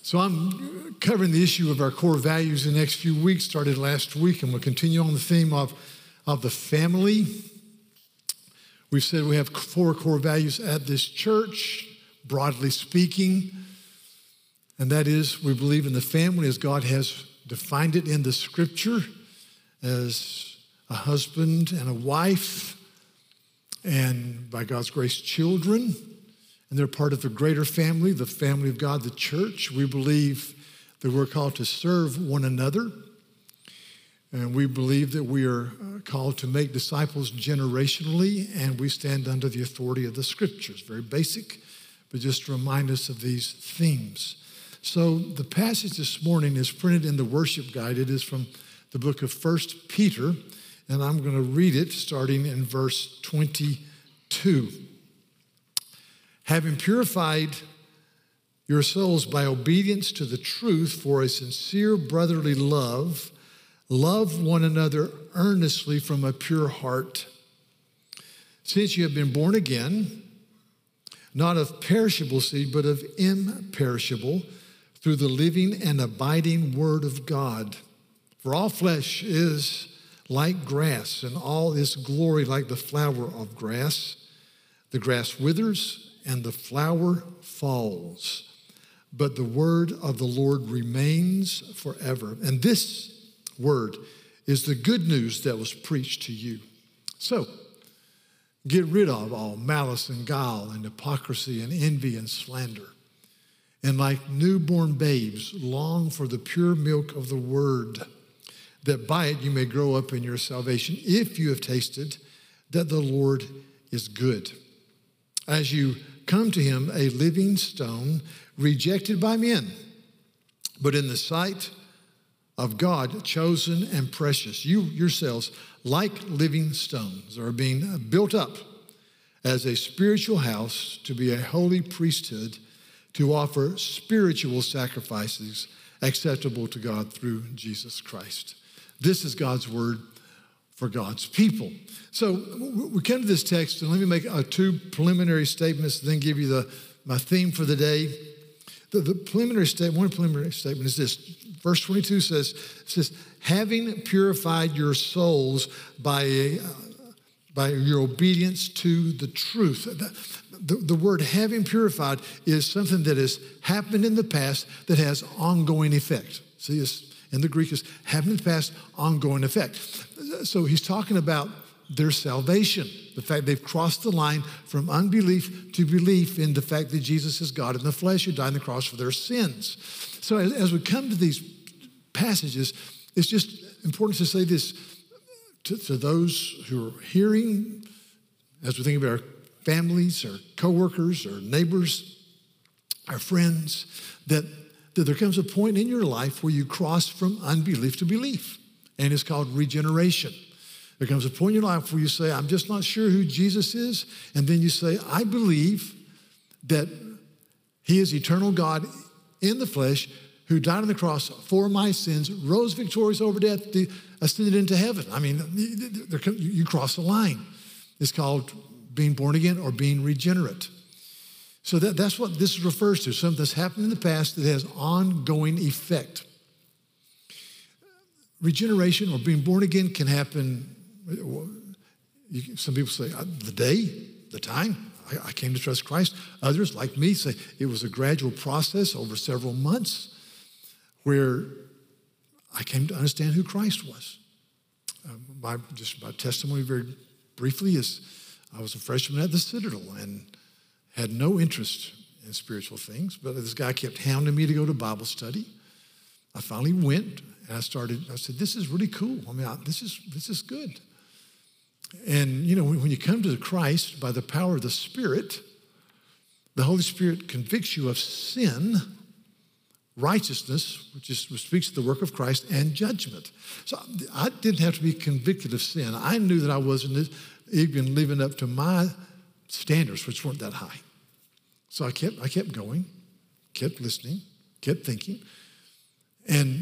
So I'm covering the issue of our core values in the next few weeks, started last week, and we'll continue on the theme of the family. We've said we have 4 core values at this church, broadly speaking, and that is we believe in the family as God has defined it in the Scripture as a husband and a wife, and by God's grace, children. And they're part of the greater family, the family of God, the church. We believe that we're called to serve one another. And we believe that we are called to make disciples generationally, and we stand under the authority of the Scriptures. Very basic, but just to remind us of these themes. So the passage this morning is printed in the worship guide. It is from the book of 1 Peter, and I'm going to read it starting in verse 22. Having purified your souls by obedience to the truth for a sincere brotherly love, love one another earnestly from a pure heart. Since you have been born again, not of perishable seed, but of imperishable, through the living and abiding word of God. For all flesh is like grass, and all its glory like the flower of grass. The grass withers, and the flower falls, but the word of the Lord remains forever. And this word is the good news that was preached to you. So, get rid of all malice and guile and hypocrisy and envy and slander. And like newborn babes, long for the pure milk of the word, that by it you may grow up in your salvation, if you have tasted that the Lord is good. As you come to him, a living stone, rejected by men, but in the sight of God, chosen and precious. You yourselves, like living stones, are being built up as a spiritual house to be a holy priesthood, to offer spiritual sacrifices acceptable to God through Jesus Christ. This is God's word for God's people. So we come to this text, and let me make 2 preliminary statements, and then give you my theme for the day. The preliminary statement, one preliminary statement is this. Verse 22 says, having purified your souls by your obedience to the truth. The word having purified is something that has happened in the past that has ongoing effect. See, in the Greek is having in the past ongoing effect. So he's talking about their salvation, the fact they've crossed the line from unbelief to belief in the fact that Jesus is God in the flesh who died on the cross for their sins. So as we come to these passages, it's just important to say this to those who are hearing, as we think about our families, our coworkers, our neighbors, our friends, that there comes a point in your life where you cross from unbelief to belief, and it's called regeneration. There comes a point in your life where you say, I'm just not sure who Jesus is, and then you say, I believe that he is eternal God in the flesh who died on the cross for my sins, rose victorious over death, ascended into heaven. I mean, you cross a line. It's called being born again or being regenerate. So that's what this refers to, something that's happened in the past that has ongoing effect. Regeneration or being born again can happen, some people say, the day, the time, I came to trust Christ. Others, like me, say it was a gradual process over several months where I came to understand who Christ was. My testimony very briefly is I was a freshman at the Citadel and had no interest in spiritual things, but this guy kept hounding me to go to Bible study. I finally went, and I said, this is really cool. I mean, this is good. And, when you come to Christ by the power of the Spirit, the Holy Spirit convicts you of sin, righteousness, which speaks to the work of Christ, and judgment. So I didn't have to be convicted of sin. I knew that I wasn't even living up to my standards, which weren't that high. So I kept going, kept listening, kept thinking. And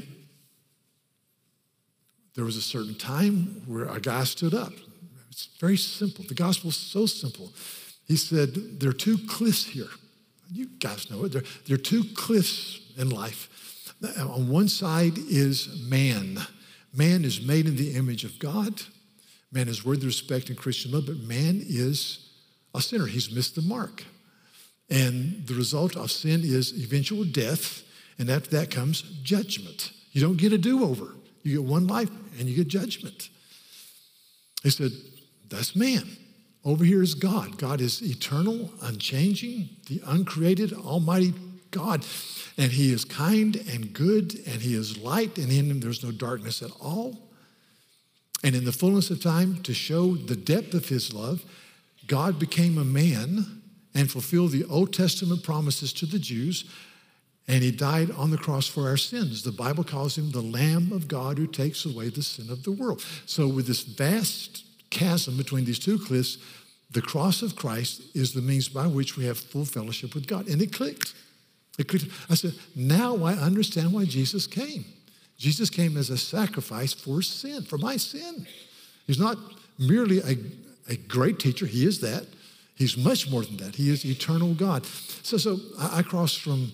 there was a certain time where a guy stood up. It's very simple. The gospel is so simple. He said, there are 2 cliffs here. You guys know it. There are 2 cliffs in life. On one side is man. Man is made in the image of God. Man is worthy of respect and Christian love, but man is a sinner. He's missed the mark. And the result of sin is eventual death, and after that comes judgment. You don't get a do-over. You get one life, and you get judgment. He said, that's man. Over here is God. God is eternal, unchanging, the uncreated, almighty God. And he is kind and good, and he is light, and in him there's no darkness at all. And in the fullness of time, to show the depth of his love, God became a man and fulfilled the Old Testament promises to the Jews, and he died on the cross for our sins. The Bible calls him the Lamb of God who takes away the sin of the world. So with this vast chasm between these two cliffs, the cross of Christ is the means by which we have full fellowship with God. And it clicked. It clicked. I said, now I understand why Jesus came. Jesus came as a sacrifice for sin, for my sin. He's not merely a great teacher. He is that. He's much more than that. He is eternal God. So I crossed from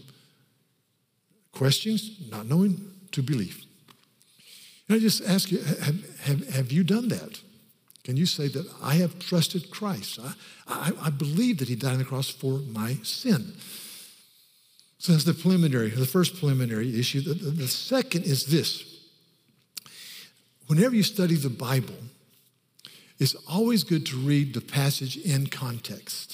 questions, not knowing, to belief. And I just ask you, have you done that? Can you say that I have trusted Christ? I believe that he died on the cross for my sin. So that's the first preliminary issue. The second is this. Whenever you study the Bible, it's always good to read the passage in context.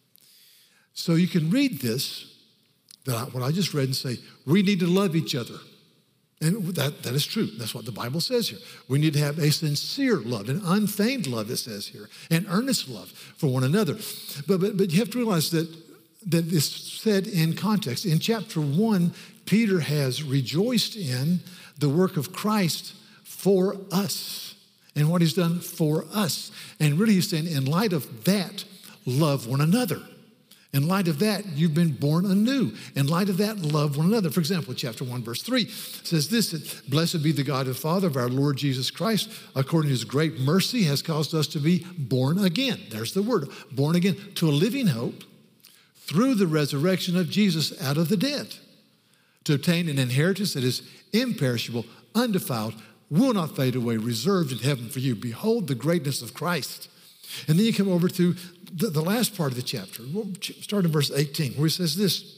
So you can read this, what I just read, and say, we need to love each other. And that is true. That's what the Bible says here. We need to have a sincere love, an unfeigned love, it says here, and earnest love for one another. But you have to realize that it's said in context. In chapter 1, Peter has rejoiced in the work of Christ for us and what he's done for us. And really he's saying, in light of that, love one another. In light of that, you've been born anew. In light of that, love one another. For example, chapter 1, verse 3 says this, blessed be the God and Father of our Lord Jesus Christ, according to his great mercy has caused us to be born again. There's the word, born again, to a living hope through the resurrection of Jesus out of the dead, to obtain an inheritance that is imperishable, undefiled, will not fade away, reserved in heaven for you. Behold the greatness of Christ. And then you come over to the last part of the chapter. We'll start in verse 18, where he says this.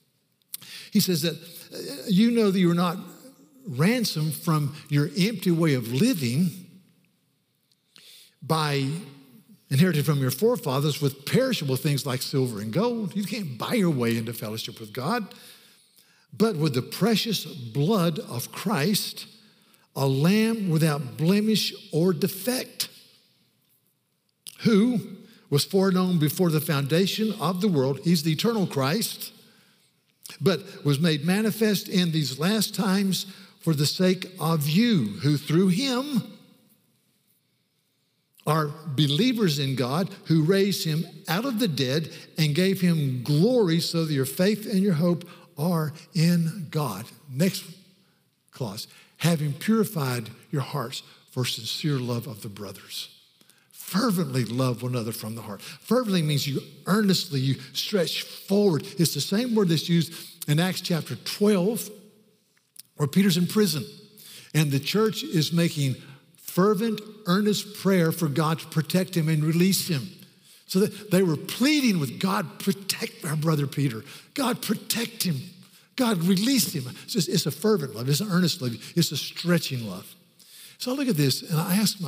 He says that you know that you are not ransomed from your empty way of living by inherited from your forefathers with perishable things like silver and gold. You can't buy your way into fellowship with God. But with the precious blood of Christ, a lamb without blemish or defect, who was foreknown before the foundation of the world. He's the eternal Christ, but was made manifest in these last times for the sake of you, who through him are believers in God, who raised him out of the dead and gave him glory, so that your faith and your hope are in God. Next clause, having purified your hearts for sincere love of the brothers. Fervently love one another from the heart. Fervently means you earnestly, you stretch forward. It's the same word that's used in Acts chapter 12, where Peter's in prison, and the church is making fervent, earnest prayer for God to protect him and release him. So that they were pleading with God, protect our brother Peter. God, protect him. God, release him. It's a fervent love. It's an earnest love. It's a stretching love. So I look at this and I ask,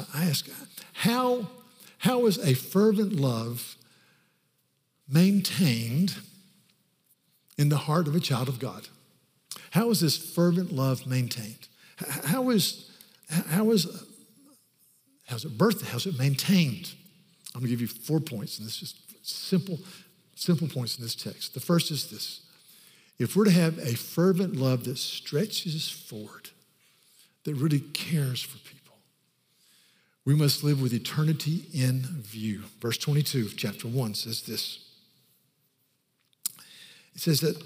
how is a fervent love maintained in the heart of a child of God? How is this fervent love maintained? How is it birthed? How's it maintained? I'm going to give you 4 points, and this is simple points in this text. The first is this. If we're to have a fervent love that stretches forward, that really cares for people, we must live with eternity in view. Verse 22 of chapter 1 says this. It says that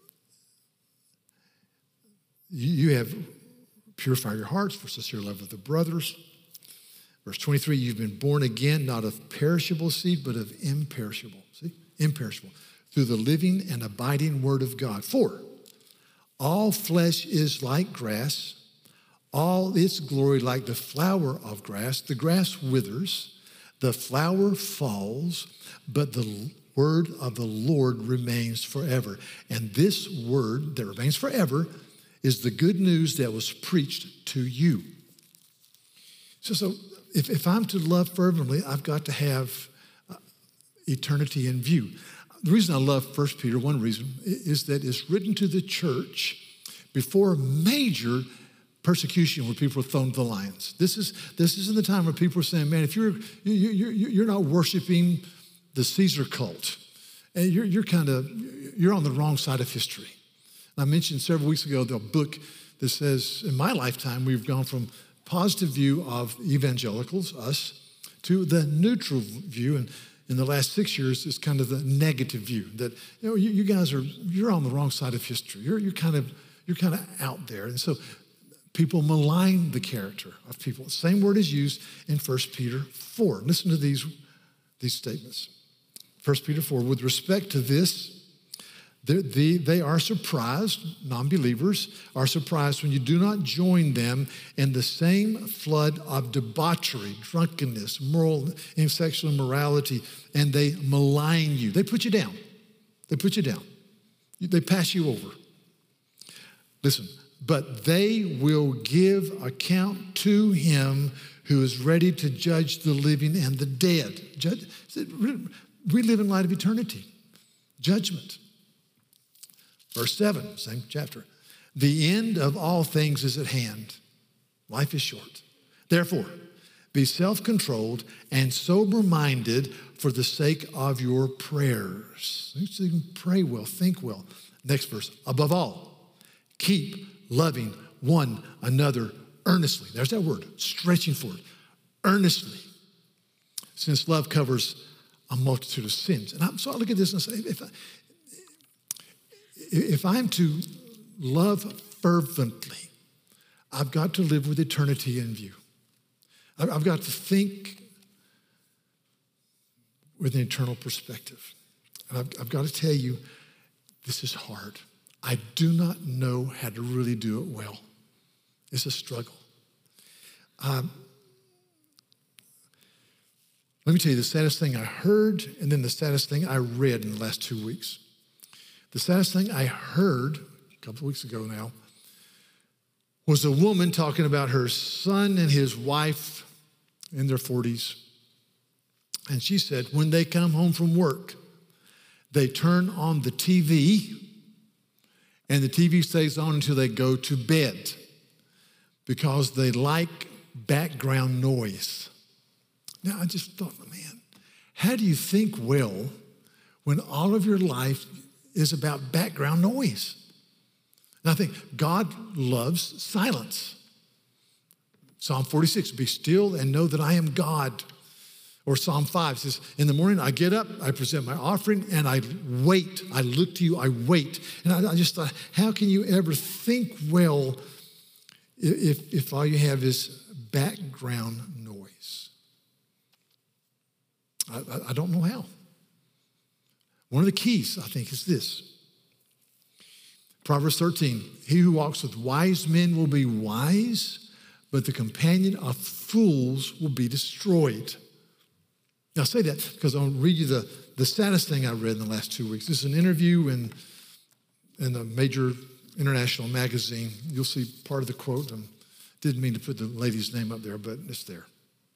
you have purified your hearts for sincere love of the brothers. Verse 23, you've been born again, not of perishable seed, but of imperishable. See? Imperishable. Through the living and abiding word of God. For All flesh is like grass, all its glory like the flower of grass. The grass withers, the flower falls, but the word of the Lord remains forever. And this word that remains forever is the good news that was preached to you. So if I'm to love fervently, I've got to have eternity in view. The reason I love 1 Peter, one reason, is that it's written to the church before major persecution where people were thrown to the lions. This is in the time where people are saying, man, if you're not worshiping the Caesar cult, and you're on the wrong side of history. And I mentioned several weeks ago the book that says, in my lifetime, we've gone from positive view of evangelicals, us, to the neutral view. And in the last 6 years, it's kind of the negative view that, you guys you're on the wrong side of history. You're kind of out there. And so people malign the character of people. The same word is used in 1 Peter 4. Listen to these statements. 1 Peter 4, with respect to this, they are surprised, non-believers are surprised when you do not join them in the same flood of debauchery, drunkenness, moral and sexual immorality, and they malign you. They put you down. They put you down. They pass you over. Listen, but they will give account to him who is ready to judge the living and the dead. We live in light of eternity, judgment. Verse 7, same chapter. The end of all things is at hand. Life is short. Therefore, be self-controlled and sober-minded for the sake of your prayers. So you can pray well, think well. Next verse. Above all, keep loving one another earnestly. There's that word, stretching for it. Earnestly. Since love covers a multitude of sins. And so I look at this and say, if I'm to love fervently, I've got to live with eternity in view. I've got to think with an eternal perspective. And I've got to tell you, this is hard. I do not know how to really do it well. It's a struggle. Let me tell you the saddest thing I heard and then the saddest thing I read in the last 2 weeks. The saddest thing I heard a couple of weeks ago now was a woman talking about her son and his wife in their 40s. And she said, when they come home from work, they turn on the TV and the TV stays on until they go to bed because they like background noise. Now, I just thought, man, how do you think well when all of your life is about background noise? And I think God loves silence. Psalm 46, be still and know that I am God. Or Psalm 5 says, in the morning I get up, I present my offering, and I wait. I look to you, I wait. And I just thought, how can you ever think well if all you have is background noise? I don't know how. One of the keys, I think, is this. Proverbs 13, he who walks with wise men will be wise, but the companion of fools will be destroyed. Now, I say that because I'll read you the saddest thing I read in the last 2 weeks. This is an interview in a major international magazine. You'll see part of the quote. I didn't mean to put the lady's name up there, but it's there.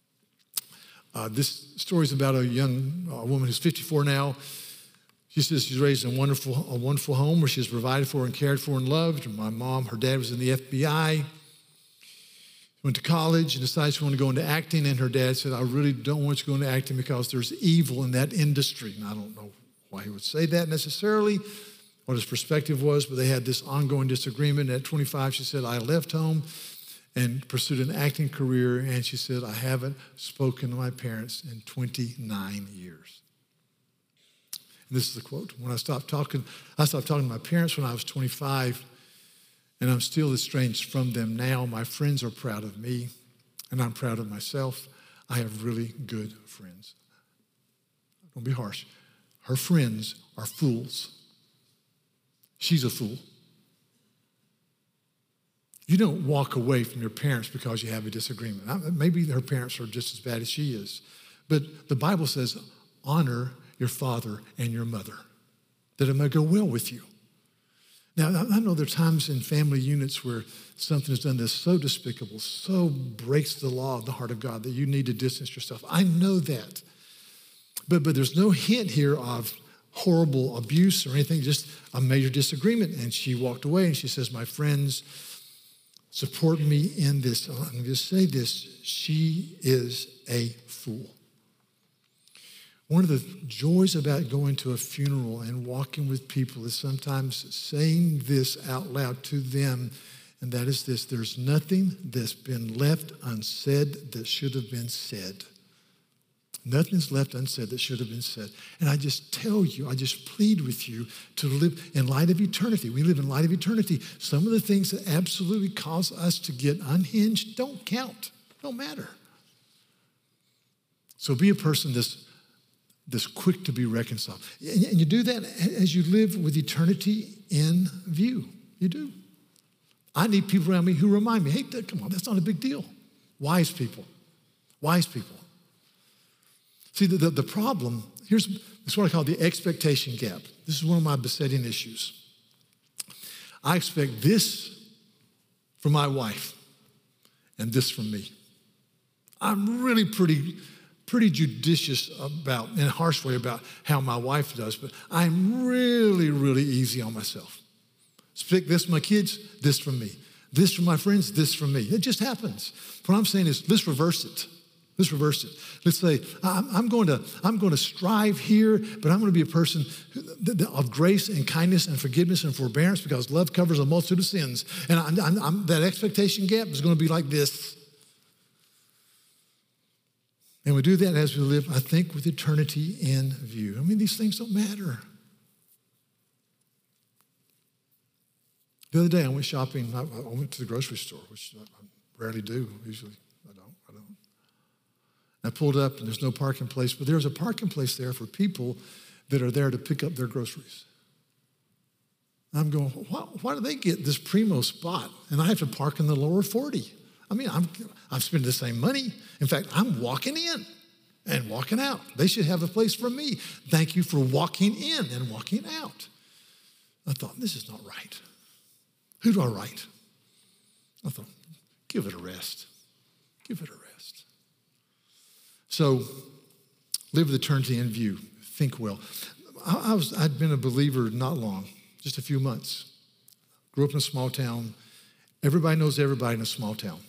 This story is about a woman who's 54 now. She says she's raised in a wonderful home where she was provided for and cared for and loved. Her dad was in the FBI. Went to college and decided she wanted to go into acting, and her dad said, I really don't want you to go into acting because there's evil in that industry. And I don't know why he would say that necessarily, what his perspective was, but they had this ongoing disagreement. At 25, she said, I left home and pursued an acting career, and she said, I haven't spoken to my parents in 29 years. And this is the quote. When I stopped talking to my parents when I was 25, and I'm still estranged from them now. My friends are proud of me, and I'm proud of myself. I have really good friends. Don't be harsh. Her friends are fools. She's a fool. You don't walk away from your parents because you have a disagreement. Maybe her parents are just as bad as she is. But the Bible says, honor your father and your mother, that it may go well with you. Now, I know there are times in family units where something is done that's so despicable, so breaks the law of the heart of God that you need to distance yourself. I know that. But there's no hint here of horrible abuse or anything, just a major disagreement. And she walked away and she says, my friends support me in this. I'm going to say this. She is a fool. One of the joys about going to a funeral and walking with people is sometimes saying this out loud to them, and that is this: there's nothing that's been left unsaid that should have been said. Nothing's left unsaid that should have been said. And I just tell you, I just plead with you to live in light of eternity. We live in light of eternity. Some of the things that absolutely cause us to get unhinged don't count, don't matter. So be a person that's quick to be reconciled. And you do that as you live with eternity in view. You do. I need people around me who remind me, hey, come on, that's not a big deal. Wise people. Wise people. See, the problem, here's what I call the expectation gap. This is one of my besetting issues. I expect this from my wife and this from me. I'm really pretty judicious about, in a harsh way, about how my wife does, but I'm really, really easy on myself. Expect this from my kids, this from me. This from my friends, this from me. It just happens. What I'm saying is, let's reverse it. Let's reverse it. Let's say, I'm going to strive here, but I'm going to be a person of grace and kindness and forgiveness and forbearance, because love covers a multitude of sins. And that expectation gap is going to be like this. And we do that as we live, I think, with eternity in view. I mean, these things don't matter. The other day I went shopping. I went to the grocery store, which I rarely do. Usually I don't. I pulled up, and there's no parking place, but there's a parking place there for people that are there to pick up their groceries. I'm going, why do they get this primo spot, and I have to park in the lower 40? I mean, I'm spending the same money. In fact, I'm walking in and walking out. They should have a place for me. Thank you for walking in and walking out. I thought, this is not right. Who do I write? I thought, give it a rest. Give it a rest. So, live with eternity in view. Think well. I'd been a believer not long, just a few months. Grew up in a small town. Everybody knows everybody in a small town.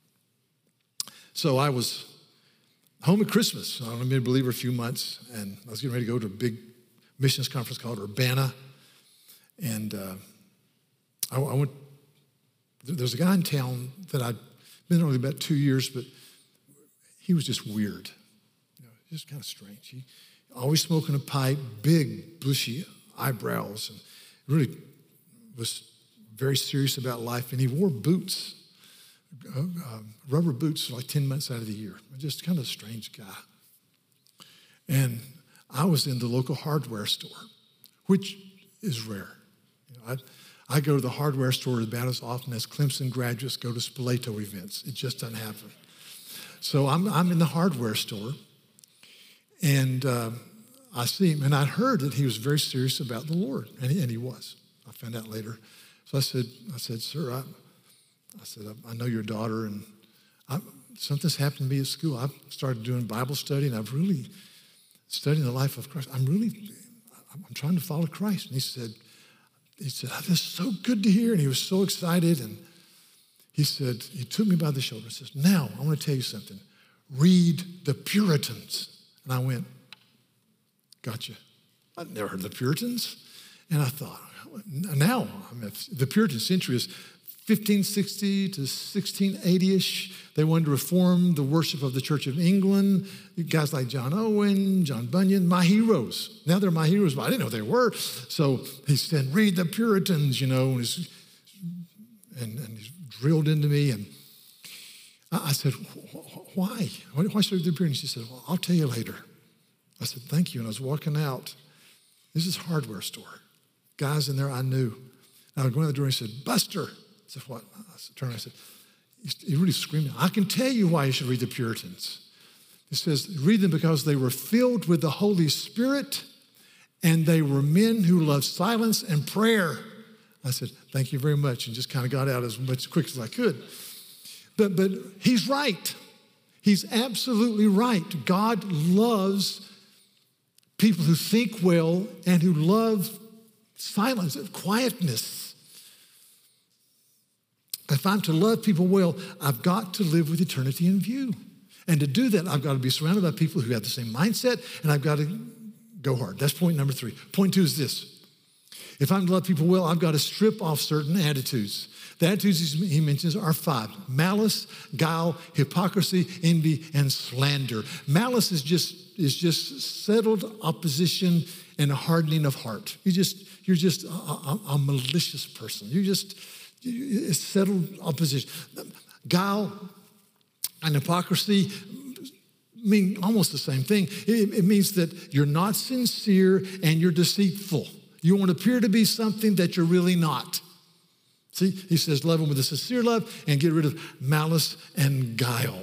So I was home at Christmas. I'd only been a believer a few months, and I was getting ready to go to a big missions conference called Urbana. And I went, there's a guy in town that I'd been only about 2 years, but he was just weird. Just kind of strange. He always smoking a pipe, big, bushy eyebrows, and really was very serious about life. And he wore boots, rubber boots, for like 10 months out of the year. Just kind of a strange guy. And I was in the local hardware store, which is rare. I go to the hardware store about as often as Clemson graduates go to Spoleto events. It just doesn't happen. So I'm in the hardware store, and I see him, and I heard that he was very serious about the Lord, and he was. I found out later. So I said, sir, I know your daughter, and something's happened to me at school. I've started doing Bible study, and I've really studied the life of Christ. I'm trying to follow Christ. And he said, that's so good to hear, and he was so excited, and he said, he took me by the shoulder and says, now, I want to tell you something. Read the Puritans. And I went, gotcha. I'd never heard of the Puritans. And I thought, now, the Puritan century is 1560 to 1680-ish. They wanted to reform the worship of the Church of England. Guys like John Owen, John Bunyan, my heroes. Now they're my heroes, but I didn't know they were. So he said, read the Puritans, and he's drilled into me. And I said, why? Why should I read the Puritans? She said, well, I'll tell you later. I said, thank you. And I was walking out. This is a hardware store. Guys in there I knew. And I was going out the door and he said, Buster. said, what? I turned and I said, you're really screaming. I can tell you why you should read the Puritans. It says, read them because they were filled with the Holy Spirit and they were men who loved silence and prayer. I said, thank you very much, and just kind of got out as quick as I could. But he's right. He's absolutely right. God loves people who think well and who love silence and quietness. If I'm to love people well, I've got to live with eternity in view. And to do that, I've got to be surrounded by people who have the same mindset, and I've got to go hard. That's point number 3. Point 2 is this. If I'm to love people well, I've got to strip off certain attitudes. The attitudes he mentions are 5. Malice, guile, hypocrisy, envy, and slander. Malice is just settled opposition and a hardening of heart. You're just a malicious person. It's settled opposition. Guile and hypocrisy mean almost the same thing. It means that you're not sincere and you're deceitful. You want to appear to be something that you're really not. See, he says, love them with a sincere love and get rid of malice and guile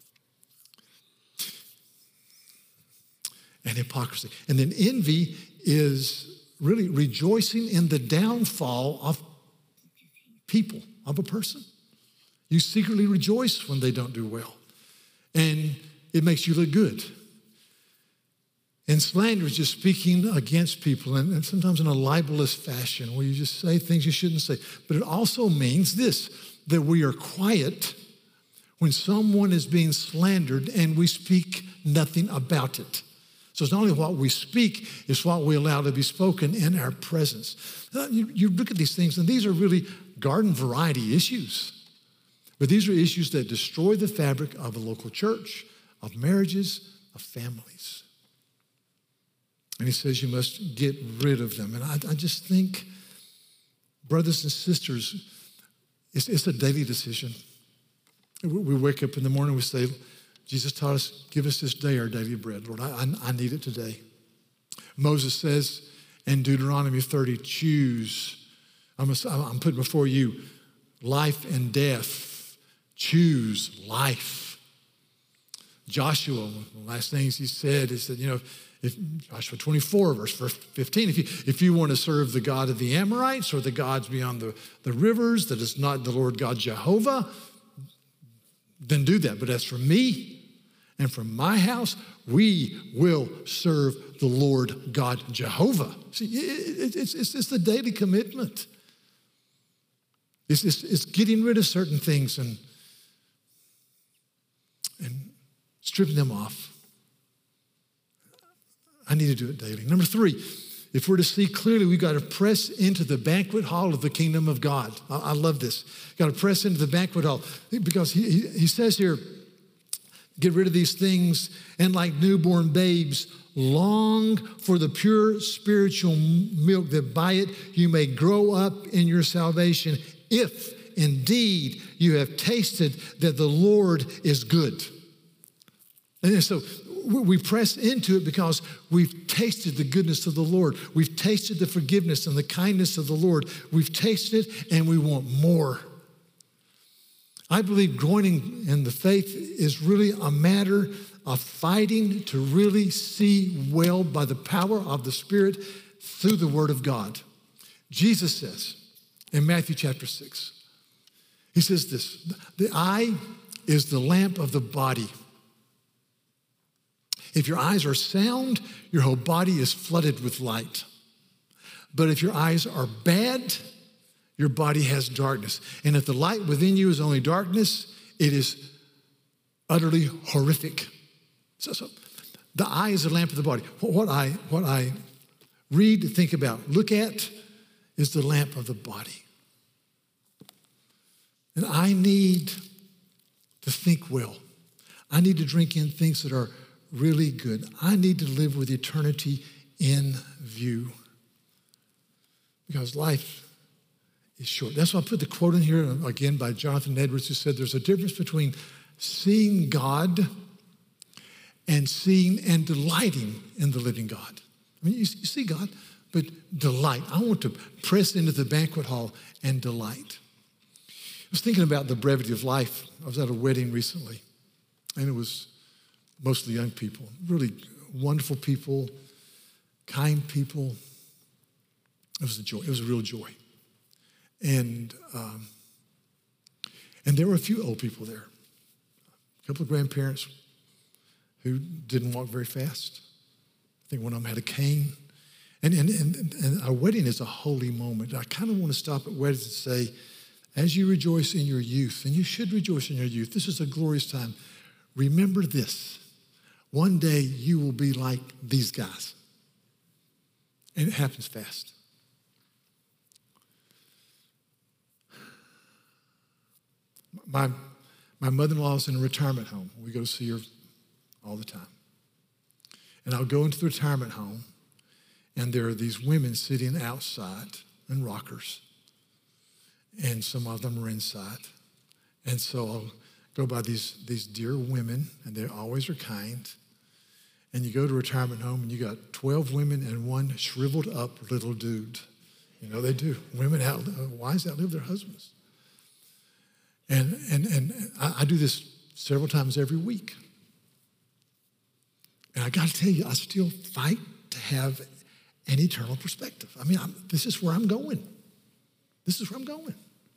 and hypocrisy. And then envy is really rejoicing in the downfall of people, of a person. You secretly rejoice when they don't do well, and it makes you look good. And slander is just speaking against people, and sometimes in a libelous fashion where you just say things you shouldn't say. But it also means this, that we are quiet when someone is being slandered and we speak nothing about it. So it's not only what we speak, it's what we allow to be spoken in our presence. You look at these things, and these are really garden variety issues. But these are issues that destroy the fabric of a local church, of marriages, of families. And he says you must get rid of them. And I just think, brothers and sisters, it's a daily decision. We wake up in the morning, we say, Jesus taught us, give us this day our daily bread. Lord, I need it today. Moses says in Deuteronomy 30, choose. I'm putting before you life and death. Choose life. Joshua, one of the last things he said is that, if Joshua 24, verse 15, if you want to serve the God of the Amorites or the gods beyond the rivers that is not the Lord God Jehovah, then do that. But as for me and for my house, we will serve the Lord God Jehovah. See, it's the daily commitment. It's getting rid of certain things and stripping them off. I need to do it daily. Number 3, if we're to see clearly, we've got to press into the banquet hall of the kingdom of God. I love this. Got to press into the banquet hall because he says here, get rid of these things and like newborn babes, long for the pure spiritual milk that by it you may grow up in your salvation, if indeed you have tasted that the Lord is good. And so we press into it because we've tasted the goodness of the Lord. We've tasted the forgiveness and the kindness of the Lord. We've tasted it and we want more. I believe growing in the faith is really a matter of fighting to really see well by the power of the Spirit through the Word of God. Jesus says in Matthew chapter 6, he says this, the eye is the lamp of the body. If your eyes are sound, your whole body is flooded with light. But if your eyes are bad, your body has darkness. And if the light within you is only darkness, it is utterly horrific. So the eye is the lamp of the body. What I read, think about, look at is the lamp of the body. And I need to think well. I need to drink in things that are really good. I need to live with eternity in view because life is short. That's why I put the quote in here again by Jonathan Edwards, who said there's a difference between seeing God and seeing and delighting in the living God. I mean, you see God, but delight. I want to press into the banquet hall and delight. was thinking about the brevity of life. I was at a wedding recently, and it was mostly young people, really wonderful people, kind people. It was a joy. It was a real joy. And there were a few old people there, a couple of grandparents who didn't walk very fast. I think one of them had a cane. And our wedding is a holy moment. I kind of want to stop at weddings and say, as you rejoice in your youth, and you should rejoice in your youth, this is a glorious time. Remember this. One day you will be like these guys. And it happens fast. My mother-in-law is in a retirement home. We go to see her all the time. And I'll go into the retirement home, and there are these women sitting outside in rockers, and some of them are inside. And so I'll go by these dear women, and they always are kind. And you go to a retirement home, and you got 12 women and one shriveled up little dude. You know they do. Women wives outlive their husbands. And I do this several times every week. And I got to tell you, I still fight to have an eternal perspective. I mean, this is where I'm going. This is where I'm going.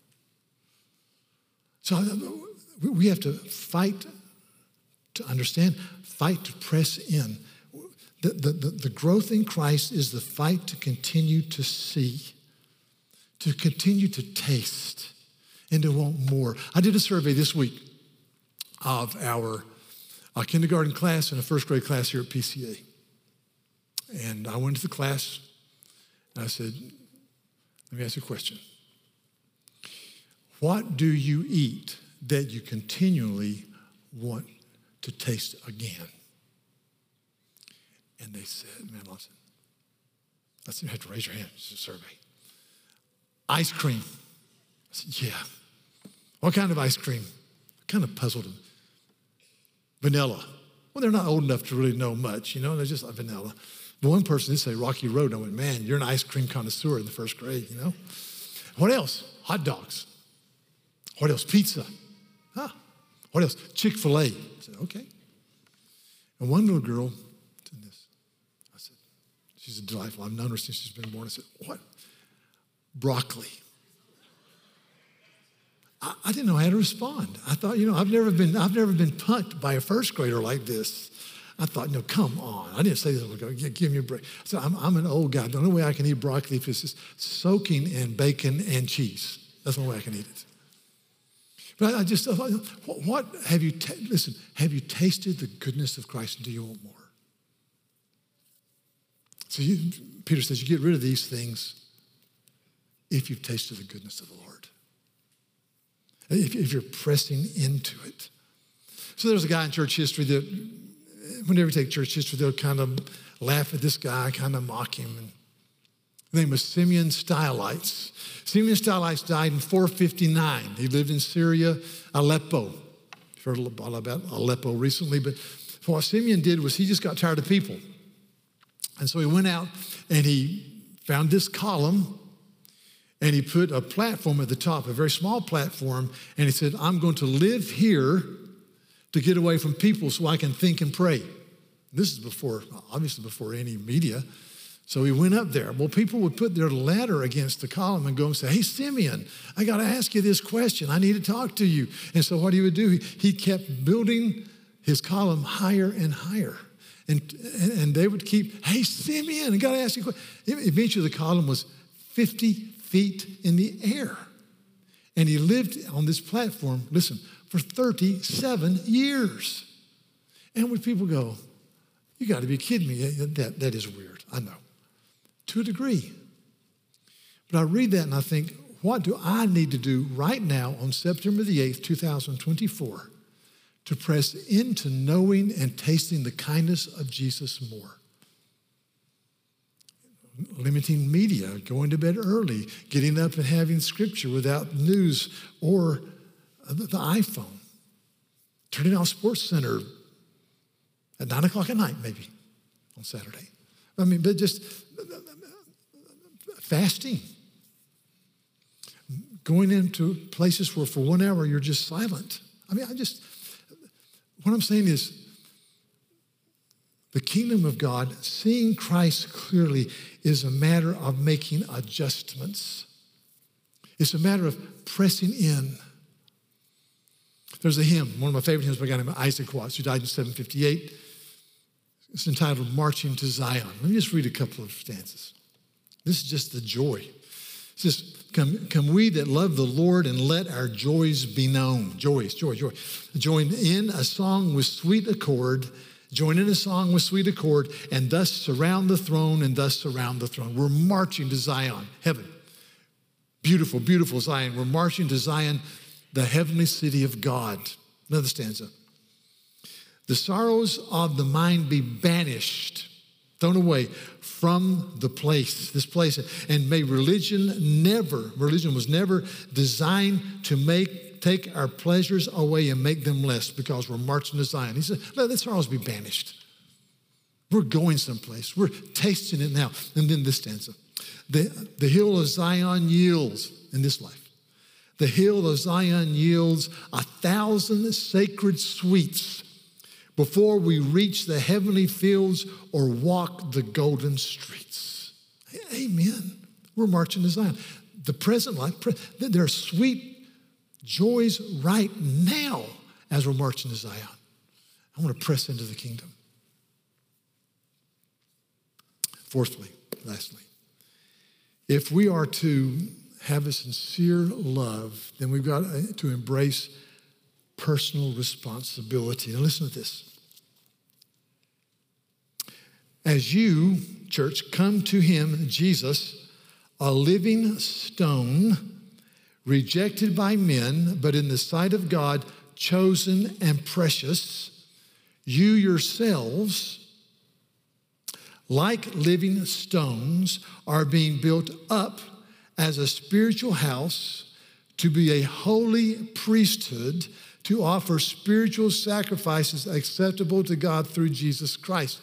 So we have to fight to understand, fight to press in. The growth in Christ is the fight to continue to see, to continue to taste, and to want more. I did a survey this week of our kindergarten class and a first grade class here at PCA. And I went to the class, and I said, let me ask you a question. What do you eat that you continually want to taste again? And they said, man, listen, I said, you have to raise your hand. It's a survey. Ice cream. I said, yeah. What kind of ice cream? Kind of puzzled them. Vanilla. Well, they're not old enough to really know much, you know, they're just like vanilla. But one person did say Rocky Road. I went, man, you're an ice cream connoisseur in the first grade, you know. What else? Hot dogs. What else? Pizza. Huh. What else? Chick-fil-A. I said, okay. And one little girl did this. I said, she's a delightful. I've known her since she's been born. I said, what? Broccoli. I didn't know how to respond. I thought, you know, I've never been punked by a first grader like this. I thought, no, come on. I didn't say this. Give me a break. So I'm an old guy. The only way I can eat broccoli if it's just soaking in bacon and cheese. That's the only way I can eat it. But I just thought, what have you, listen, have you tasted the goodness of Christ and do you want more? So Peter says you get rid of these things if you've tasted the goodness of the Lord. If you're pressing into it. So there's a guy in church history that, whenever you take church history, they'll kind of laugh at this guy, kind of mock him. And his name was Simeon Stylites. Simeon Stylites died in 459. He lived in Syria, Aleppo. You've heard a lot about Aleppo recently, but what Simeon did was he just got tired of people. And so he went out and he found this column, and he put a platform at the top, a very small platform, and he said, I'm going to live here to get away from people so I can think and pray. This is obviously before any media. So he went up there. Well, people would put their ladder against the column and go and say, hey, Simeon, I got to ask you this question. I need to talk to you. And so what he would do, he kept building his column higher and higher. And they would keep, hey, Simeon, I got to ask you a question. Eventually the column was 50 feet in the air. And he lived on this platform, listen, for 37 years. And when people go, you got to be kidding me. That is weird. I know. To a degree. But I read that and I think, what do I need to do right now on September the 8th, 2024, to press into knowing and tasting the kindness of Jesus more? Limiting media, going to bed early, getting up and having scripture without news or the iPhone, turning off Sports Center at 9 o'clock at night, maybe, on Saturday. I mean, but just fasting, going into places where for 1 hour you're just silent. I mean, what I'm saying is the kingdom of God, seeing Christ clearly, is a matter of making adjustments. It's a matter of pressing in. There's a hymn, one of my favorite hymns by a guy named Isaac Watts, who died in 758. It's entitled Marching to Zion. Let me just read a couple of stanzas. This is just the joy. It says, come we that love the Lord and let our joys be known. Joys, joy, joy. Join in a song with sweet accord. Join in a song with sweet accord, and thus surround the throne, and thus surround the throne. We're marching to Zion, heaven. Beautiful, beautiful Zion. We're marching to Zion, the heavenly city of God. Another stanza. The sorrows of the mind be banished, thrown away from this place. And may religion was never designed to take our pleasures away and make them less, because we're marching to Zion. He said, let the sorrows be banished. We're going someplace. We're tasting it now. And then this stanza. The hill of Zion yields in this life. The hill of Zion yields 1,000 sacred sweets before we reach the heavenly fields or walk the golden streets. Amen. We're marching to Zion. The present life, there are sweet joys right now as we're marching to Zion. I want to press into the kingdom. Fourthly, lastly, if we are to have a sincere love, then we've got to embrace personal responsibility. Now listen to this. As you, church, come to him, Jesus, a living stone, rejected by men, but in the sight of God, chosen and precious, you yourselves, like living stones, are being built up as a spiritual house to be a holy priesthood, to offer spiritual sacrifices acceptable to God through Jesus Christ.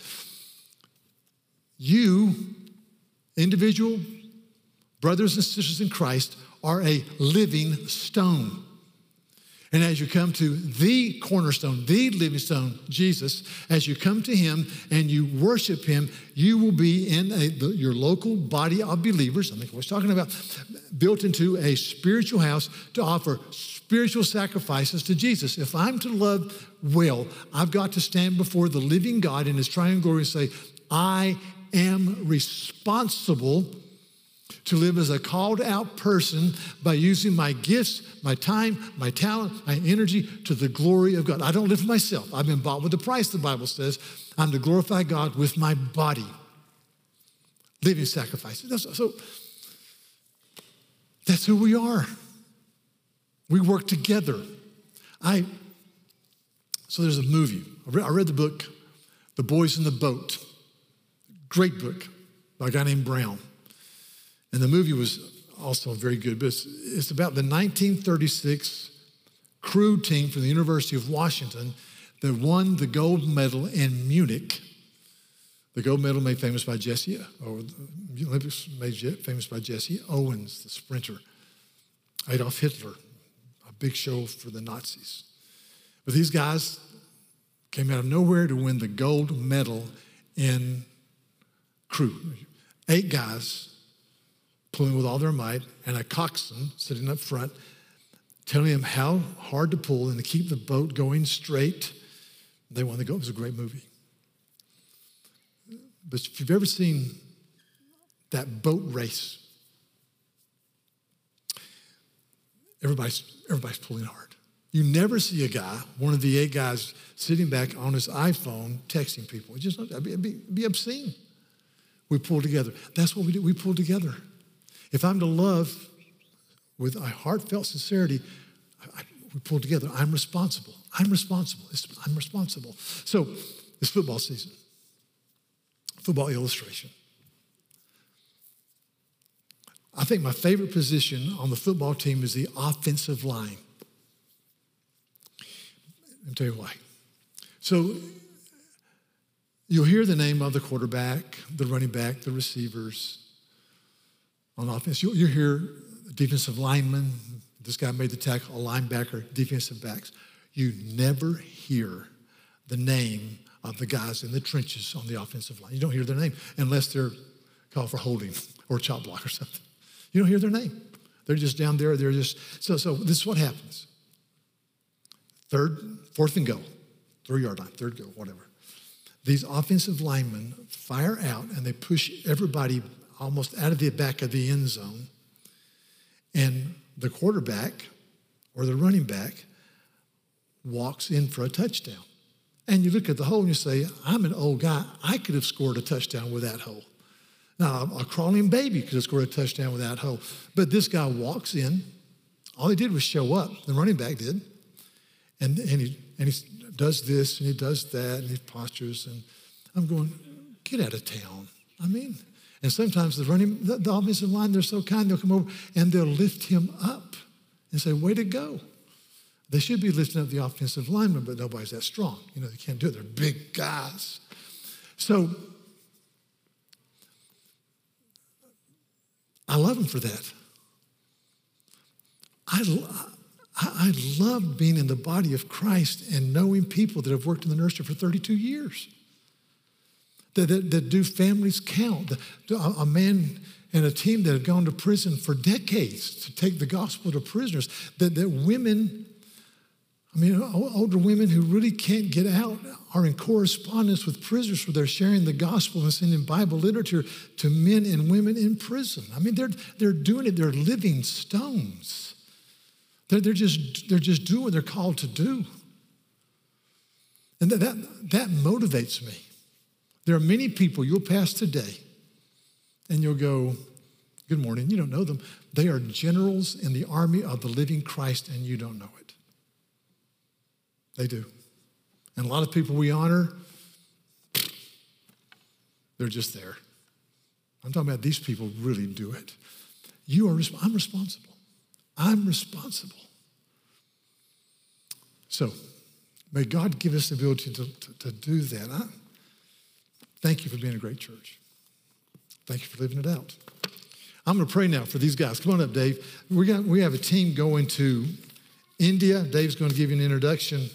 You, individual brothers and sisters in Christ, are a living stone. And as you come to the cornerstone, the living stone, Jesus, as you come to him and you worship him, you will be in your local body of believers, I think what we're talking about, built into a spiritual house to offer spiritual sacrifices to Jesus. If I'm to love well, I've got to stand before the living God in his triune glory and say, I am responsible to live as a called out person by using my gifts, my time, my talent, my energy to the glory of God. I don't live for myself. I've been bought with a price, the Bible says. I'm to glorify God with my body. Living sacrifices. So that's who we are. We work together. So there's a movie. I read the book, The Boys in the Boat. Great book by a guy named Brown. And the movie was also very good, but it's about the 1936 crew team from the University of Washington that won the gold medal in Munich. The gold medal made famous by the Olympics made famous by Jesse Owens, the sprinter. Adolf Hitler, a big show for the Nazis. But these guys came out of nowhere to win the gold medal in crew. 8 guys pulling with all their might, and a coxswain sitting up front, telling them how hard to pull and to keep the boat going straight. They won the gold. It was a great movie. But if you've ever seen that boat race, everybody's pulling hard. You never see a guy, one of the 8 guys, sitting back on his iPhone texting people. It'd be obscene. We pull together. That's what we do. We pull together. If I'm to love with a heartfelt sincerity, we pull together. I'm responsible. I'm responsible. So it's football season. Football illustration. I think my favorite position on the football team is the offensive line. Let me tell you why. So you'll hear the name of the quarterback, the running back, the receivers. On offense, you'll hear defensive lineman. This guy made the tackle, a linebacker, defensive backs. You never hear the name of the guys in the trenches on the offensive line. You don't hear their name unless they're called for holding or chop block or something. You don't hear their name. They're just down there. They're just, so this is what happens. Fourth and goal, 3-yard line, third goal, whatever. These offensive linemen fire out and they push everybody almost out of the back of the end zone. And the quarterback or the running back walks in for a touchdown. And you look at the hole and you say, I'm an old guy. I could have scored a touchdown with that hole. Now, a crawling baby could have scored a touchdown with that hole. But this guy walks in. All he did was show up. The running back did. And he does this and he does that and he postures. And I'm going, get out of town. I mean, and sometimes the offensive line, they're so kind, they'll come over and they'll lift him up and say, way to go. They should be lifting up the offensive lineman, but nobody's that strong. You know, they can't do it. They're big guys. So I love them for that. I love being in the body of Christ and knowing people that have worked in the nursery for 32 years, that do families count. A man and a team that have gone to prison for decades to take the gospel to prisoners, that women, I mean, older women who really can't get out are in correspondence with prisoners where they're sharing the gospel and sending Bible literature to men and women in prison. I mean, they're doing it. They're living stones. They're just doing what they're called to do. And that motivates me. There are many people you'll pass today and you'll go, good morning. You don't know them. They are generals in the army of the living Christ and you don't know it. They do. And a lot of people we honor, they're just there. I'm talking about these people really do it. I'm responsible. I'm responsible. So may God give us the ability to do that. Thank you for being a great church. Thank you for living it out. I'm going to pray now for these guys. Come on up, Dave. We have a team going to India. Dave's going to give you an introduction.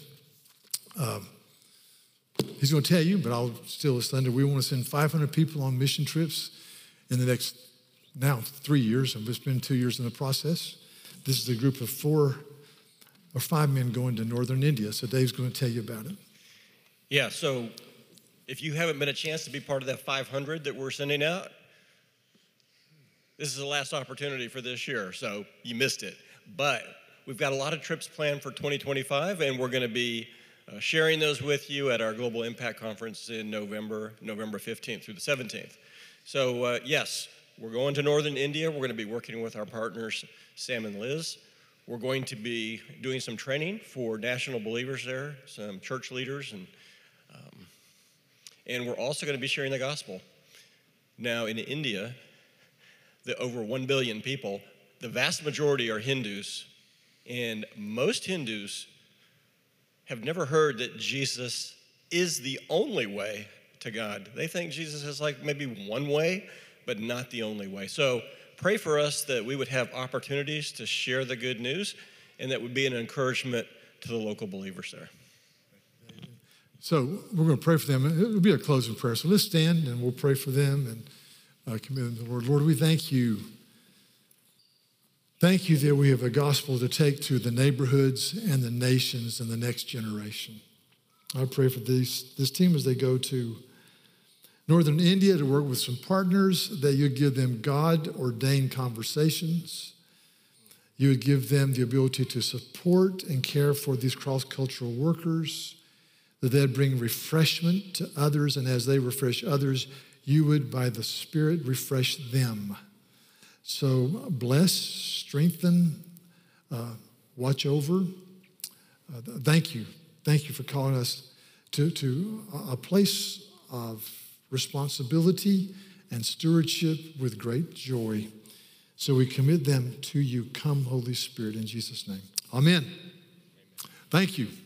He's going to tell you, but I'll steal his thunder. We want to send 500 people on mission trips in the next, now 3 years, and it's been 2 years in the process. This is a group of 4 or 5 men going to northern India. So Dave's going to tell you about it. Yeah, so if you haven't been a chance to be part of that 500 that we're sending out, this is the last opportunity for this year, so you missed it. But we've got a lot of trips planned for 2025, and we're going to be sharing those with you at our Global Impact Conference in November 15th through the 17th. So yes, we're going to northern India. We're going to be working with our partners, Sam and Liz. We're going to be doing some training for national believers there, some church leaders, and we're also going to be sharing the gospel. Now in India, the over 1 billion people, the vast majority are Hindus, and most Hindus have never heard that Jesus is the only way to God. They think Jesus is like maybe one way, but not the only way. So pray for us that we would have opportunities to share the good news and that would be an encouragement to the local believers there. So we're going to pray for them. It'll be a closing prayer. So let's stand and we'll pray for them and commit them to the Lord. Lord, we thank you. Thank you that we have a gospel to take to the neighborhoods and the nations and the next generation. I pray for this team as they go to northern India to work with some partners, that you give them God-ordained conversations. You would give them the ability to support and care for these cross-cultural workers, that they'd bring refreshment to others, and as they refresh others, you would, by the Spirit, refresh them. So bless, strengthen, watch over. Thank you. Thank you for calling us to a place of responsibility and stewardship with great joy. So we commit them to you. Come, Holy Spirit, in Jesus' name. Amen. Thank you.